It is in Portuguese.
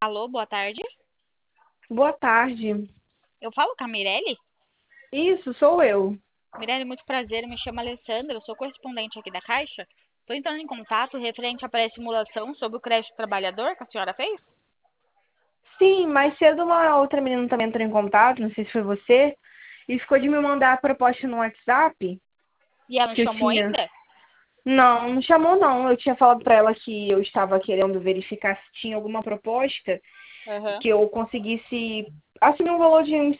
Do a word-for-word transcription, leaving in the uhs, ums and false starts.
Alô, boa tarde. Boa tarde. Eu falo com a Mirelle? Isso, sou eu. Mirelle, muito prazer. Eu me chamo Alessandra, eu sou correspondente aqui da Caixa. Estou entrando em contato referente à pré-simulação sobre o crédito trabalhador que a senhora fez. Sim, mais cedo uma outra menina também entrou em contato, não sei se foi você, e ficou de me mandar a proposta no WhatsApp, E ela não que eu chamou tinha. ainda? Não, não chamou não. Eu tinha falado pra ela que eu estava querendo verificar se tinha alguma proposta Aham. que eu conseguisse assumir um valor de uns